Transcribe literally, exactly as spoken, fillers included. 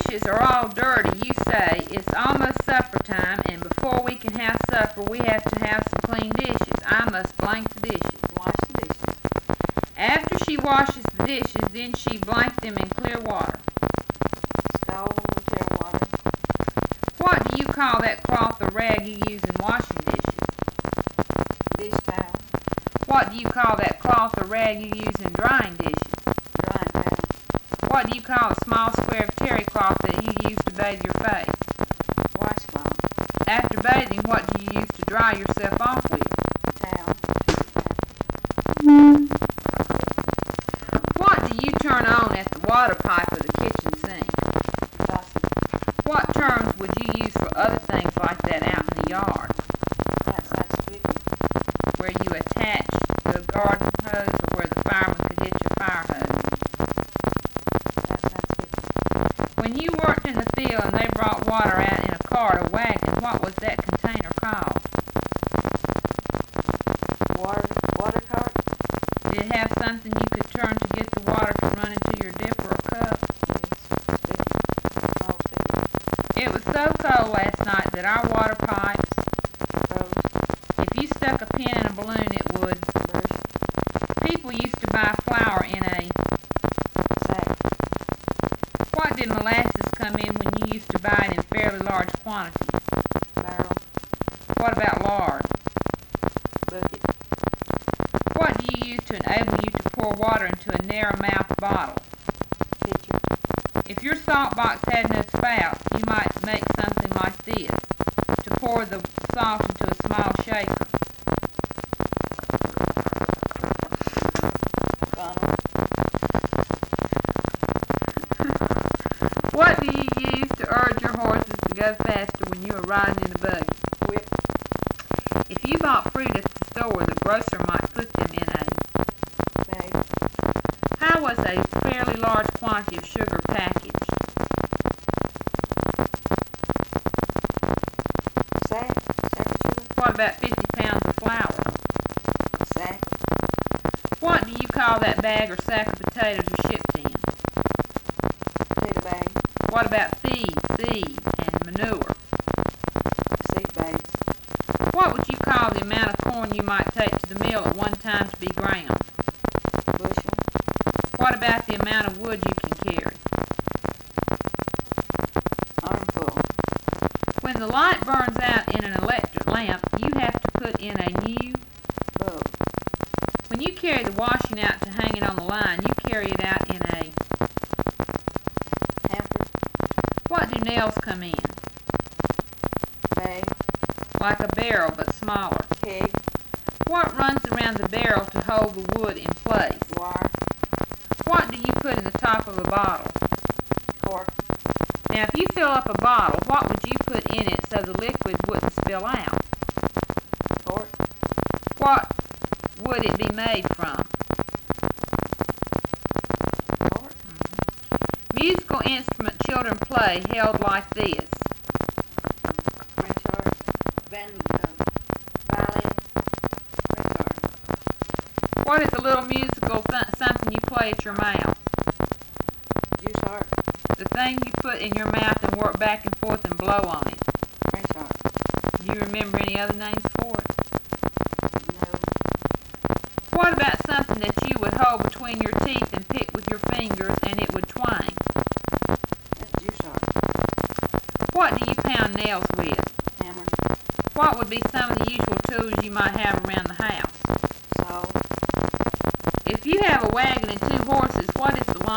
dishes are all dirty, you say, it's almost supper time, and before we can have supper, we have to have some clean dishes. I must blank the dishes. Wash the dishes. After she washes the dishes, then she blank them in clear water. Scald them in clear water. What do you call that cloth or rag you use in washing dishes? Dish towel. What do you call that cloth or rag you use in drying dishes? Drying towel. What do you call a small square of terry cloth that you use to bathe your face? Washcloth. After bathing, what do you use to dry yourself off with? Towel. What do you turn on at the water pipe of the kitchen sink? Faucet. What terms would you use for other things like that out in the yard? Outside spigot. Where you attach the garden hose or where the fireman could hitch a fire hose? Outside spigot. When you worked in the field and they brought water out in a cart or wagon, what was that container called? Water. Water cart. Did it have something you could turn to get the water to run into your dipper or cup? Yes. Spigot. Small spigot. It was so cold last night that our water pipes, Froze. if you stuck a pin in a balloon, it would. Burst. People used to buy flour in a... Sack. What did molasses come in when you used to buy it in fairly large quantities? Barrel. What about lard? Bucket. What do you use to enable you to pour water into a narrow-mouthed bottle? Pitcher. If your salt box had no spout, you might make something like this to pour the salt into a small shaker. Funnel. What do you use to urge your horses to go faster when you are riding in a buggy? Whip. If you bought fruit at the store, the grocer might put them in a... Bag. How was a fairly large quantity of sugar packaged? Sack. Sack of sugar. What about fifty pounds of flour? Sack. What do you call that bag or sack of potatoes are shipped in? Potato bag. What about feed, seed, and manure? Seed bags. What would you call the amount of corn you might take to the mill at one time to be ground? Bushel. What about the amount of wood you can carry? Armful. When the light burns out in an electric lamp, you have to put in a new... Bulb. When you carry the washing out to hang it on the line, you carry it out in a... Hamper. What do nails come in? Bag. Like a barrel, but smaller. Keg. What runs around the barrel to hold the wood in place? Wire. What do you put in the top of a bottle? Cork. Now, if you fill up a bottle, what would you put in it so the liquid wouldn't spill out? Cork. What would it be made from? Cork. Musical instrument children play held like this. French horn. Van, uh, violin. French horn. What is a little musical th something you play at your mouth? Juice harp. The thing you put in your mouth and work back and forth and blow on it. French horn. Do you remember any other names for it? No. What about something that you would hold between your teeth and pick with your fingers and it would twang? That's juice harp. What do you pound nails with? Hammer. What would be some of the usual tools you might have around the house? Saw. If you have a wagon and two horses, what is the